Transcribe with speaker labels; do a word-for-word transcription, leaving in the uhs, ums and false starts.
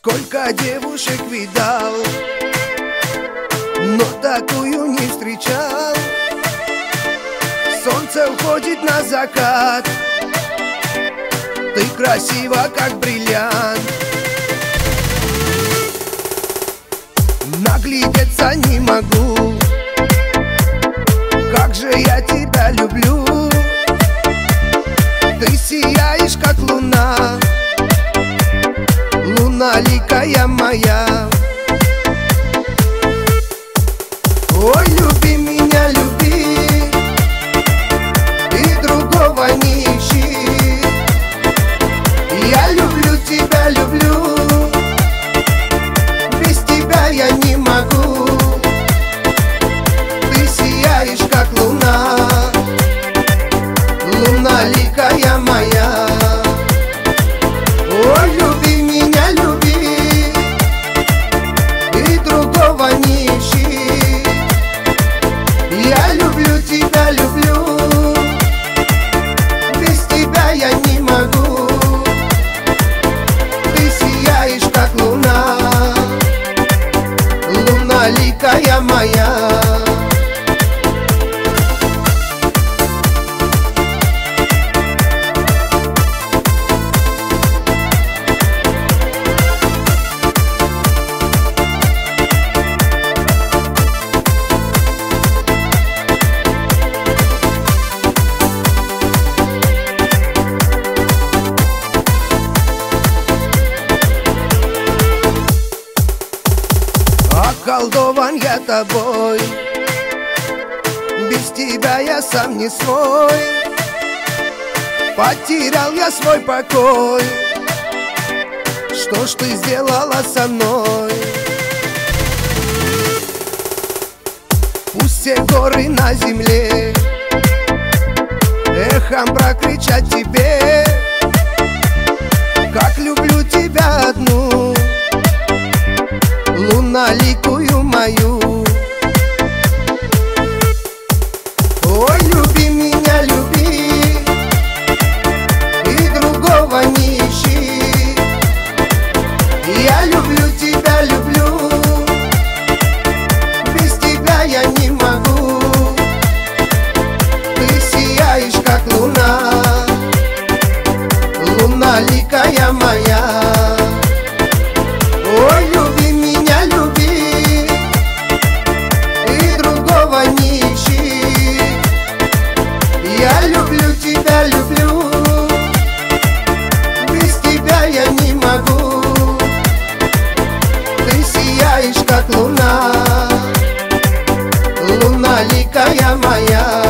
Speaker 1: Сколько девушек видал, но такую не встречал. Солнце уходит на закат, ты красива, как бриллиант. Наглядеться не могу, как же я тебя люблю. Ты сияешь, как луна, луналикая моя. Ой, люби меня, люби, и другого не ищи. Я люблю тебя, люблю, без тебя я не могу. Ты сияешь, как луна, луналикая моя. Ой, люби меня, люби, и другого не ищи. Я люблю тебя, люблю, без тебя я не могу. Ты сияешь, как луна, луналикая моя. Околдован я тобой, без тебя я сам не свой. Потерял я свой покой, что ж ты сделала со мной? Пусть все горы на земле эхом прокричат тебе, как люблю тебя одну, луналикую мою. Ой, люби меня, люби, и другого не ищи. Я люблю тебя, люблю, без тебя я не могу. Ты сияешь, как луна, луналикая моя. Ой, люби меня, люби, и другого не ищи. Я люблю тебя, люблю, без тебя я не могу. Ты сияешь, как луна, луналикая моя.